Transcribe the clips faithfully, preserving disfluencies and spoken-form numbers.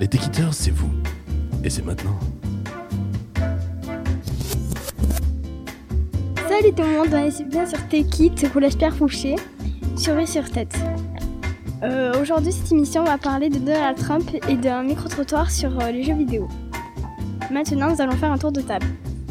Les Techiteurs, c'est vous. Et c'est maintenant. Salut tout le monde, on est bien sur Techit, collège Pierre Fouché, sur et sur tête. Euh, aujourd'hui, cette émission va parler de Donald Trump et d'un micro-trottoir sur euh, les jeux vidéo. Maintenant, nous allons faire un tour de table.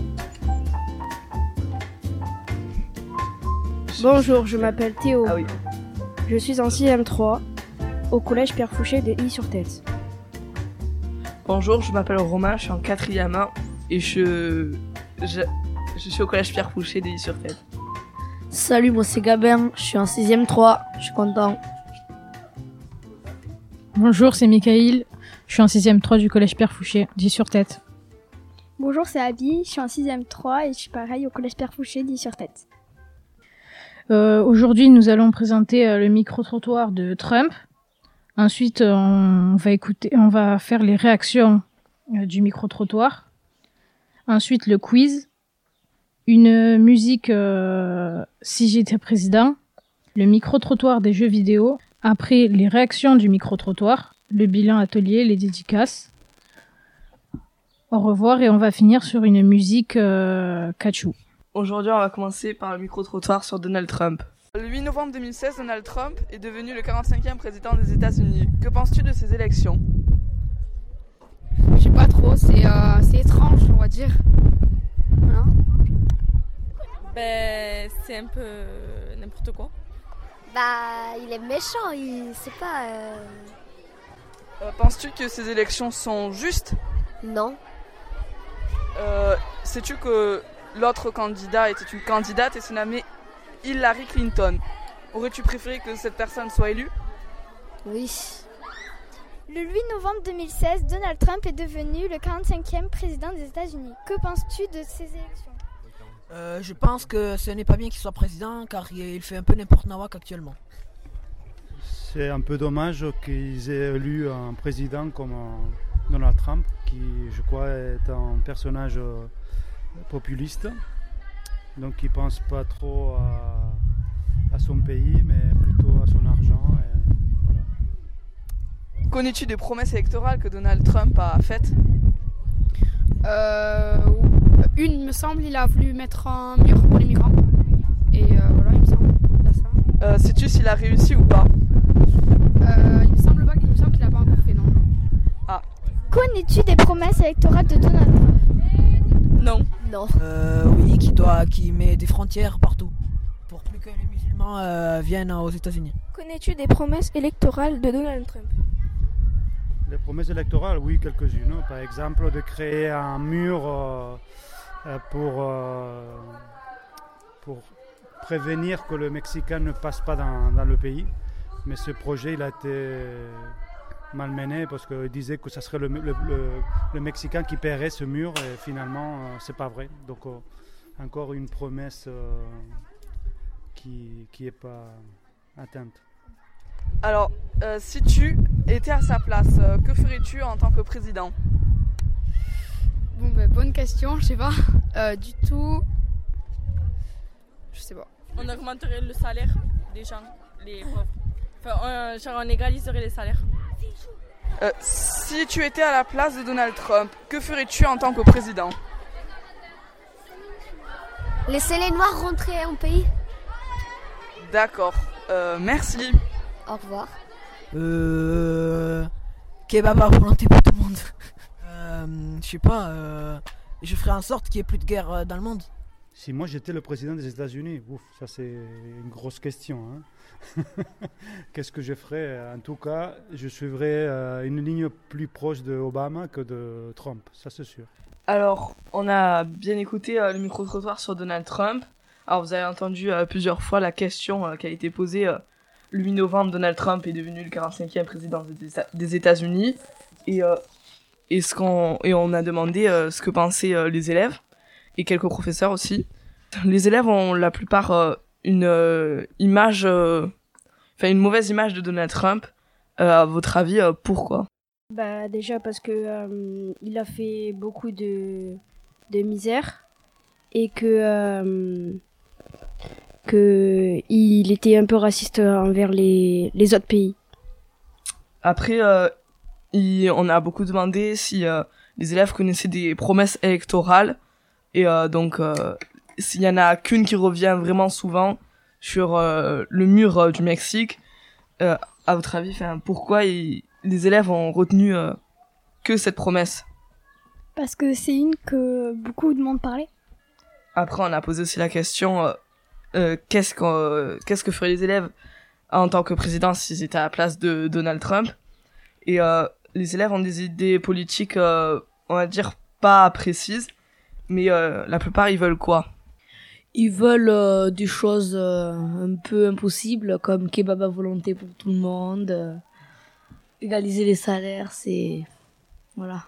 Bonjour, je m'appelle Théo. Ah oui. Je suis en sixième trois au collège Pierre Fouché de I-sur-Tête. Bonjour, je m'appelle Romain, je suis en quatrième un et je... je... je suis au collège Pierre Fouché de I-sur-Tête. Salut, moi c'est Gabin, je suis en sixième trois, je suis content. Bonjour, c'est Mickaël, je suis en sixième trois du collège Pierre Fouché, d'Y-sur-Tête. Bonjour, c'est Abby, je suis en sixième trois et je suis pareil au collège Pierre Fouché d'Y-sur-Tête. Euh, aujourd'hui, nous allons présenter euh, le micro-trottoir de Trump. Ensuite, euh, on va écouter, on va faire les réactions euh, du micro-trottoir. Ensuite, le quiz. Une musique euh, Si j'étais président. Le micro-trottoir des jeux vidéo. Après, les réactions du micro-trottoir. Le bilan atelier, les dédicaces. Au revoir et on va finir sur une musique euh, catchou. Aujourd'hui, on va commencer par le micro-trottoir sur Donald Trump. Le huit novembre deux mille seize, Donald Trump est devenu le quarante-cinquième président des États-Unis. Que penses-tu de ces élections ? Je sais pas trop, c'est, euh, c'est étrange, on va dire. Voilà. Ben, c'est un peu n'importe quoi. Bah, il est méchant, il sait pas... Euh... Euh, penses-tu que ces élections sont justes ? Non. Euh, sais-tu que l'autre candidat était une candidate et se nommait Hillary Clinton. Aurais-tu préféré que cette personne soit élue ? Oui. Le huit novembre deux mille seize, Donald Trump est devenu le quarante-cinquième président des États-Unis. Que penses-tu de ces élections ? euh, Je pense que ce n'est pas bien qu'il soit président car il fait un peu n'importe nawak actuellement. C'est un peu dommage qu'ils aient élu un président comme Donald Trump qui, je crois, est un personnage populiste. Donc il ne pense pas trop à, à son pays, mais plutôt à son argent. Et voilà. Connais-tu des promesses électorales que Donald Trump a faites ? euh, Une, il me semble, il a voulu mettre un mur pour les migrants. Et euh, voilà, il me semble. Il y a ça. Euh, sais-tu s'il a réussi ou pas ? euh, Il me semble pas, il me semble qu'il n'a pas encore fait, non. Ah. Connais-tu des promesses électorales de Donald Trump ? Non. Non. Euh, oui, qui doit, qui met des frontières partout pour plus que les musulmans euh, viennent aux États-Unis. Connais-tu des promesses électorales de Donald Trump ? Les promesses électorales, oui, quelques-unes. Par exemple, de créer un mur euh, pour, euh, pour prévenir que le Mexicain ne passe pas dans, dans le pays. Mais ce projet, il a été malmené parce qu'il disait que ce serait le, le, le, le Mexicain qui paierait ce mur et finalement euh, c'est pas vrai. Donc euh, encore une promesse euh, qui qui est pas atteinte. Alors, euh, si tu étais à sa place, euh, que ferais-tu en tant que président ? Bon ben bonne question, je sais pas. Euh, du tout. Je sais pas. On augmenterait le salaire des gens, les pauvres. Enfin, on, genre on égaliserait les salaires. Euh, si tu étais à la place de Donald Trump, que ferais-tu en tant que président ? Laisser les Noirs rentrer en pays. D'accord, euh, merci. Au revoir. Euh... Kebab à volonté pour tout le monde. euh, je sais pas, euh... je ferais en sorte qu'il n'y ait plus de guerre dans le monde. Si moi j'étais le président des États-Unis, ouf, ça c'est une grosse question. Hein. Qu'est-ce que je ferais ? En tout cas, je suivrais euh, une ligne plus proche de Obama que de Trump, ça c'est sûr. Alors, on a bien écouté euh, le micro-trottoir sur Donald Trump. Alors, vous avez entendu euh, plusieurs fois la question euh, qui a été posée. Euh, le huit novembre, Donald Trump est devenu le quarante-cinquième président des, des États-Unis. Et, euh, et, ce qu'on, et on a demandé euh, ce que pensaient euh, les élèves et quelques professeurs aussi. Les élèves ont la plupart euh, une euh, image, euh, enfin une mauvaise image de Donald Trump. Euh, à votre avis, euh, pourquoi ? Bah déjà parce que euh, il a fait beaucoup de de misère et que euh, que il était un peu raciste envers les les autres pays. Après, euh, il, on a beaucoup demandé si euh, les élèves connaissaient des promesses électorales. Et euh, donc, euh, s'il y en a qu'une qui revient vraiment souvent sur euh, le mur euh, du Mexique, euh, à votre avis, pourquoi il, les élèves ont retenu euh, que cette promesse? Parce que c'est une que beaucoup de monde parlait. Après, on a posé aussi la question, euh, euh, qu'est-ce, qu'on, euh, qu'est-ce que feraient les élèves en tant que président s'ils étaient à la place de Donald Trump? Et euh, les élèves ont des idées politiques, euh, on va dire, pas précises, mais euh, la plupart, ils veulent quoi? Ils veulent euh, des choses euh, un peu impossibles, comme kebab à volonté pour tout le monde, euh, égaliser les salaires, c'est... Voilà.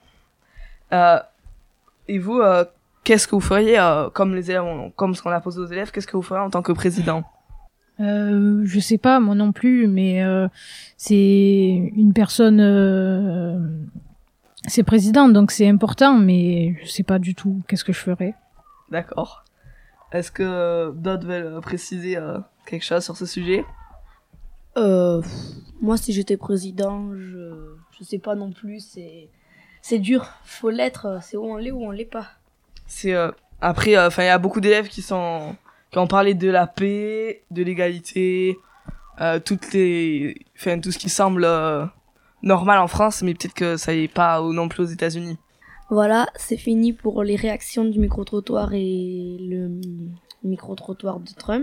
Euh, et vous, euh, qu'est-ce que vous feriez, euh, comme les élèves, ont- comme ce qu'on a posé aux élèves, qu'est-ce que vous feriez en tant que président? Euh, je sais pas, moi non plus, mais euh, c'est une personne, euh, c'est président, donc c'est important, mais je sais pas du tout qu'est-ce que je ferais. D'accord. Est-ce que euh, d'autres veulent préciser euh, quelque chose sur ce sujet? Euh, pff, moi, si j'étais président, je, je sais pas non plus, c'est, c'est dur, faut l'être, c'est où on l'est ou on l'est pas. C'est euh, après, enfin, il y a beaucoup d'élèves qui sont qui ont parlé de la paix, de l'égalité, euh, toutes les, enfin, tout ce qui semble euh, normal en France, mais peut-être que ça y est pas non plus aux États-Unis. Voilà, c'est fini pour les réactions du micro-trottoir et le micro-trottoir de Trump.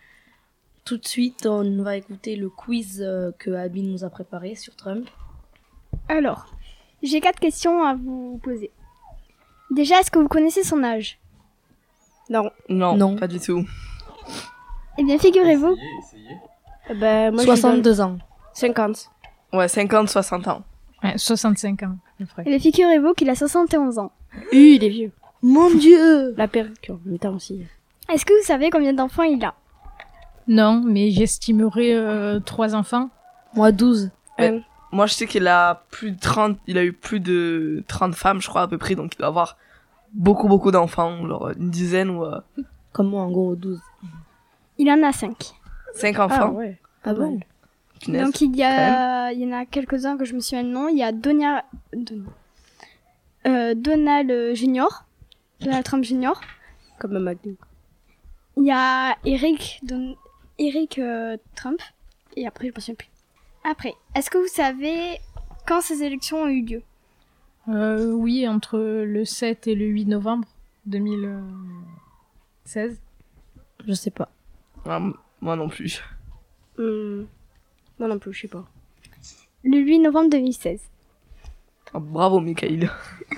Tout de suite, on va écouter le quiz euh, que Abby nous a préparé sur Trump. Alors, j'ai quatre questions à vous poser. Déjà, est-ce que vous connaissez son âge? Non. Non, Non. pas du tout. Eh bien, figurez-vous. Eh ben, moi, soixante-deux ans. cinquante. Ouais, cinquante, soixante ans. Ouais, soixante-cinq ans, à peu près. Eh bien, figurez-vous qu'il a soixante et onze ans. Oui, il est vieux. Mon Dieu! La perruque, en même temps aussi. Est-ce que vous savez combien d'enfants il a? Non, mais j'estimerais euh, trois enfants. Moi, douze. Ouais. Moi, je sais qu'il a plus de trente, il a eu plus de trente femmes, je crois, à peu près, donc il doit avoir beaucoup, beaucoup d'enfants, genre une dizaine ou euh, Comme moi, en gros, douze. Il en a cinq. cinq enfants. Ah ouais. Ah bon? Punaise. Donc il y quand a, il y en a quelques-uns que je me souviens de nom. Il y a Donia, Don- euh, Donald Junior, Donald Trump Junior. Comme un McDo. Il y a Eric, Don- Eric euh, Trump. Et après, je me souviens plus. Après, est-ce que vous savez quand ces élections ont eu lieu? Euh, oui, entre le sept et le huit novembre deux mille seize. Je sais pas. Ah, m- moi non plus. Hum, Moi non plus, je sais pas. Le huit novembre deux mille seize. Ah, bravo, Michael.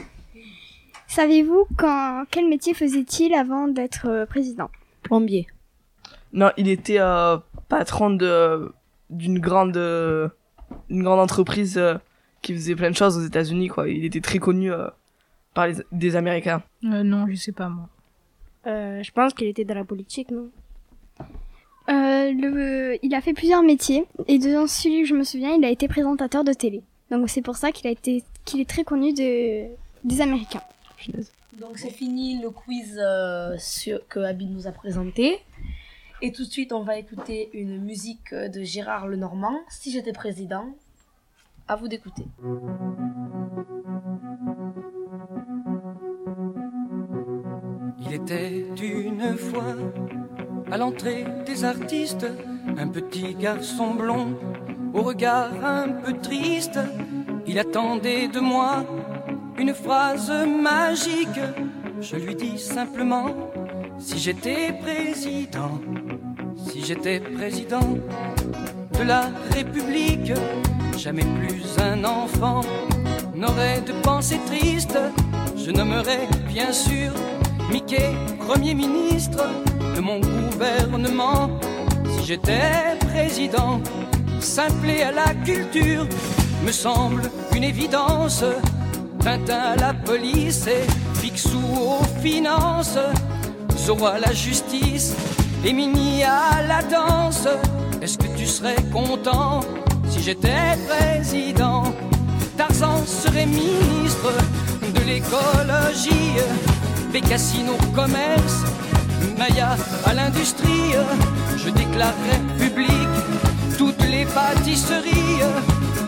Savez-vous quand, quel métier faisait-il avant d'être euh, président? Plombier. Non, il était euh, patron de d'une grande euh, une grande entreprise euh, qui faisait plein de choses aux États-Unis, quoi. Il était très connu euh, par les des Américains. Euh, non, je sais pas moi. Euh, je pense qu'il était dans la politique, non? Euh, le, il a fait plusieurs métiers et de celui que je me souviens, il a été présentateur de télé. Donc c'est pour ça qu'il a été, qu'il est très connu de, des Américains. Punaise. Donc c'est fini le quiz euh, sur, que Abby nous a présenté. Et tout de suite, on va écouter une musique de Gérard Lenormand, Si j'étais président. À vous d'écouter. Il était une fois à l'entrée des artistes un petit garçon blond au regard un peu triste. Il attendait de moi une phrase magique. Je lui dis simplement: si j'étais président, si j'étais président de la République, jamais plus un enfant n'aurait de pensée triste. Je nommerais bien sûr Mickey Premier ministre de mon gouvernement. Si j'étais président, simpler à la culture me semble une évidence. Tintin à la police et Picsou aux finances, Zorro à la justice et Mini à la danse. Est-ce que tu serais content si j'étais président? Tarzan serait ministre de l'écologie, Bécassine au commerce, Maya à l'industrie. Je déclarerais public toutes les pâtisseries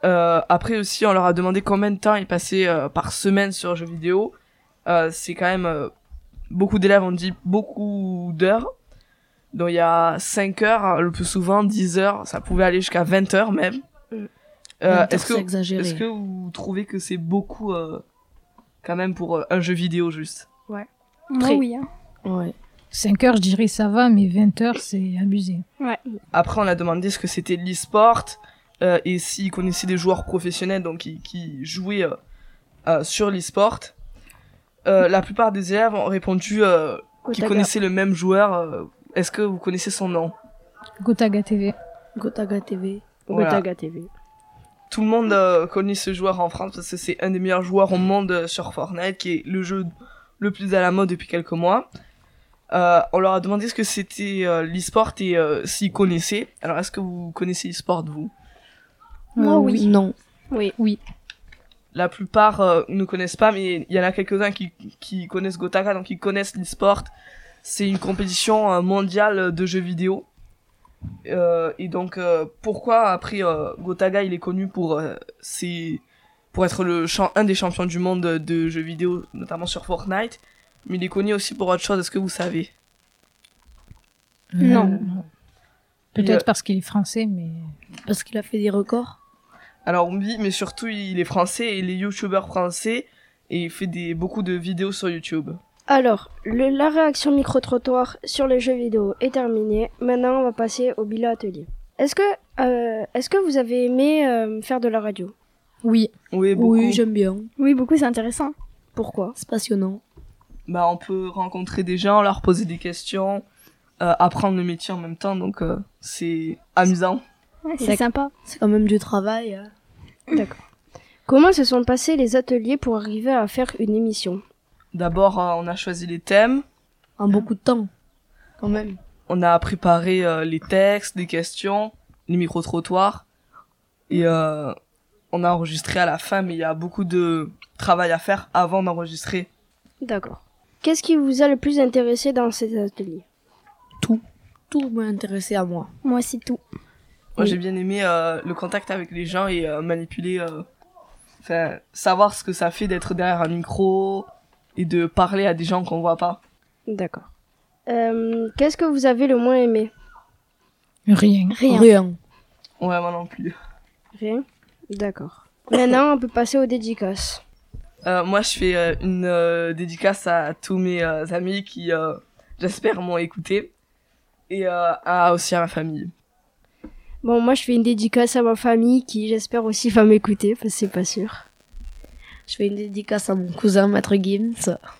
Euh, après aussi, on leur a demandé combien de temps ils passaient euh, par semaine sur jeux vidéo. Euh, c'est quand même euh, beaucoup d'élèves ont dit beaucoup d'heures. Donc il y a cinq heures, le plus souvent dix heures, ça pouvait aller jusqu'à vingt heures même. Euh, vingt heures, est-ce que c'est exagéré. est-ce que vous trouvez que c'est beaucoup euh, quand même pour euh, un jeu vidéo juste? Ouais. Moi, Très. oui. Hein. Ouais. cinq heures, je dirais ça va, mais vingt heures, c'est abusé. Ouais. Après, on a demandé ce que c'était l'e-sport euh, et s'ils connaissaient des joueurs professionnels donc qui, qui jouaient euh, euh, sur l'e-sport. Euh, la plupart des élèves ont répondu euh, qu'ils Gotaga. connaissaient le même joueur. Euh, est-ce que vous connaissez son nom? Gotaga T V. Gotaga T V. Voilà. Gotaga T V. Tout le monde euh, connaît ce joueur en France parce que c'est un des meilleurs joueurs au monde euh, sur Fortnite, qui est le jeu le plus à la mode depuis quelques mois. Euh, on leur a demandé ce que c'était euh, l'e-sport et euh, s'ils connaissaient. Alors, est-ce que vous connaissez l'e-sport, vous? Moi, oui. Non. Oui. Oui. La plupart euh, ne connaissent pas, mais il y en a quelques-uns qui, qui connaissent Gotaga, donc ils connaissent l'e-sport. C'est une compétition euh, mondiale de jeux vidéo. Euh, et donc, euh, pourquoi après euh, Gotaga, il est connu pour euh, ses, pour être le champ, un des champions du monde de jeux vidéo, notamment sur Fortnite, mais il est connu aussi pour autre chose. Est-ce que vous savez? Non. Euh, Peut-être parce qu'il est français, mais... Parce qu'il a fait des records. Alors oui, mais surtout il est français et il est youtubeur français et il fait des, beaucoup de vidéos sur YouTube. Alors, le- la réaction micro-trottoir sur les jeux vidéo est terminée. Maintenant, on va passer au bilan atelier. Est-ce que, euh, est-ce que vous avez aimé euh, faire de la radio? Oui. Oui, beaucoup. Oui, j'aime bien. Oui, beaucoup, c'est intéressant. Pourquoi? C'est passionnant. Bah, on peut rencontrer des gens, leur poser des questions, euh, apprendre le métier en même temps, donc euh, c'est amusant. Ouais, c'est sympa. C'est quand même du travail. hein. D'accord. Comment se sont passés les ateliers pour arriver à faire une émission? D'abord, euh, on a choisi les thèmes. En beaucoup de temps, quand même. On a préparé euh, les textes, les questions, les micro-trottoirs. Et euh, on a enregistré à la fin, mais il y a beaucoup de travail à faire avant d'enregistrer. D'accord. Qu'est-ce qui vous a le plus intéressé dans ces ateliers? Tout m'a intéressé à moi. Moi, c'est tout. Moi, Oui. j'ai bien aimé euh, le contact avec les gens et euh, manipuler... euh, Enfin, savoir ce que ça fait d'être derrière un micro et de parler à des gens qu'on voit pas. D'accord. Euh, qu'est-ce que vous avez le moins aimé? Rien. Rien. Rien. Ouais, moi non plus. Rien? D'accord. Maintenant, on peut passer aux dédicaces. Euh, moi, je fais euh, une euh, dédicace à tous mes euh, amis qui, euh, j'espère, m'ont écouté. Et euh, à, aussi à ma famille. Bon, moi, je fais une dédicace à ma famille qui, j'espère aussi, va m'écouter, parce que c'est pas sûr. Je fais une dédicace à mon cousin, Maître Gims.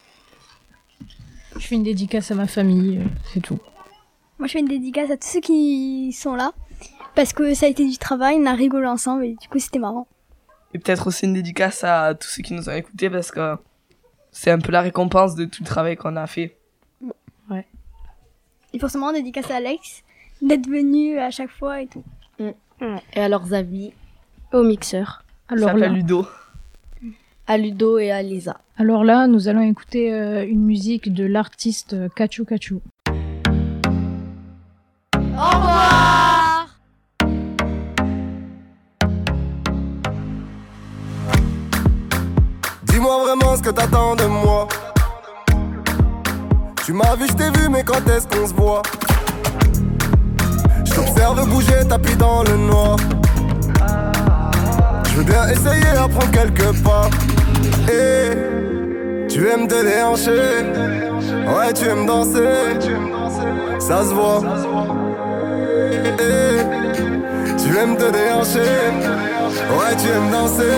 Je fais une dédicace à ma famille, euh, c'est tout. Moi, je fais une dédicace à tous ceux qui sont là. Parce que ça a été du travail, on a rigolé ensemble et du coup, c'était marrant. Et peut-être aussi une dédicace à tous ceux qui nous ont écoutés parce que c'est un peu la récompense de tout le travail qu'on a fait. Ouais. Et forcément, dédicace à Alex d'être venu à chaque fois et tout. Et à leurs amis, Au mixeur. Ça Alors s'appelle là, Ludo. à Ludo et à Lisa. alors là, nous allons écouter euh, une musique de l'artiste euh, Kachu Kachu. Au revoir. Dis-moi vraiment ce que t'attends de moi. Tu m'as vu, je t'ai vu, mais quand est-ce qu'on se voit? Je t'observe bouger, tapis dans le noir. Je veux bien essayer à prendre quelques pas. Et tu aimes te déhancher. Ouais, tu aimes danser. Ça se voit. Et tu aimes te déhancher. Ouais, tu aimes danser.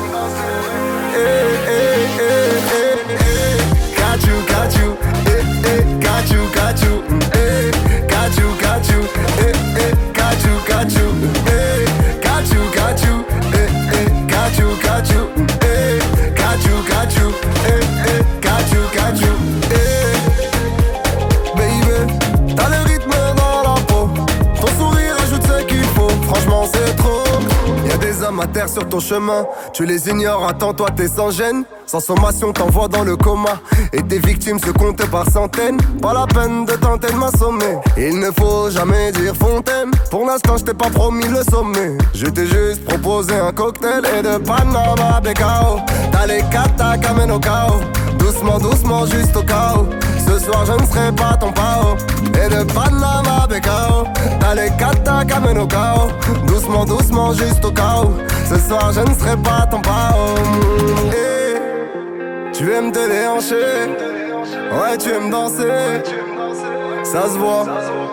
Eh, eh, eh, eh, eh. Got you, got you. Eh, eh, got you, got you. Eh, got you, got you. Eh, eh, got you, got you. Eh, got you, got you. Eh, eh, got you, got you. Eh, got you, got you. Eh, eh, got you, got you. Eh, baby, t'as le rythme dans la peau. Ton sourire ajoute ce qu'il faut. Franchement, c'est trop. Y'a des hommes à terre galères sur ton chemin. Tu les ignores, attends, toi t'es sans gêne. Sans sommation, t'envoies dans le coma. Et tes victimes se comptent par centaines. Pas la peine de tenter de m'assommer. Il ne faut jamais dire fontaine. Pour l'instant, je t'ai pas promis le sommet. Je t'ai juste proposé un cocktail et de Panama Becao. T'as les katas qu'amènent au chaos. Doucement, doucement, juste au chaos. Ce soir, je ne serai pas ton pao. Et de Panama Becao. T'as les katas qu'amènent au chaos. Doucement, doucement, juste au chaos. Ce soir, je ne serai pas ton pao. Et tu aimes te déhancher. Ouais, tu aimes danser. Ça se voit.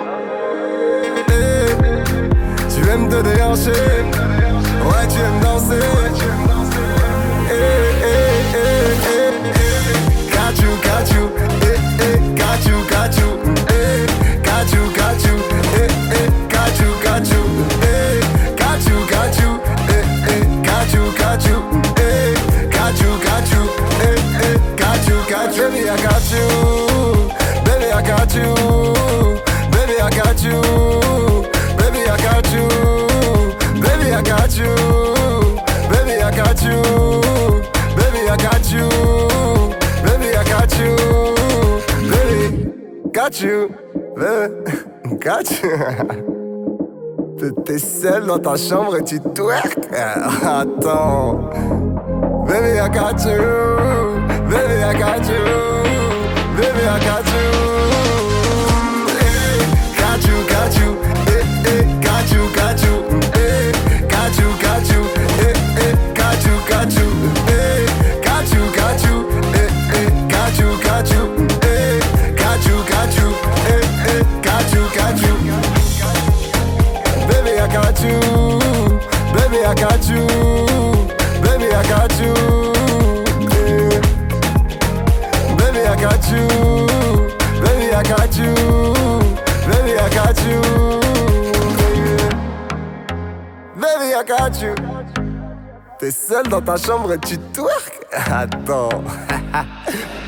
Et tu aimes te déhancher. Ouais, tu aimes danser. Eh, eh, eh, eh, eh. Got you, got you. Eh, eh, got you, got you. Eh, got you, got you. Eh, eh, got you, got you. Eh, got you, got you. Eh, eh, got you, got you. Eh, got you, got you. Eh, eh, got you, got you. Baby, I got you. Baby, I got you. Baby, I got you. Baby, I got you. Baby, I got you. Baby, I got you. Baby, I got you. Baby, I got you. Baby, got you. Baby, got you. T'es seul dans ta chambre et tu twerk. Attends. Baby, I got you. Baby, I got you. Baby, I got you. Eh, got you, got you. Eh, eh, got you, got you. Eh, got you, got you. Eh, eh, got you, got you. Eh, got you, got you. Eh, eh, got you, got you. Eh, got you, got you. Eh, eh, got you, got you. Baby, I got you. Baby, I got you. Baby, I got you. Yeah. Baby, I got you. Baby, I got you. Baby, I got you. Yeah. Baby, I got you. T'es seul dans ta chambre et tu twerk. Attends.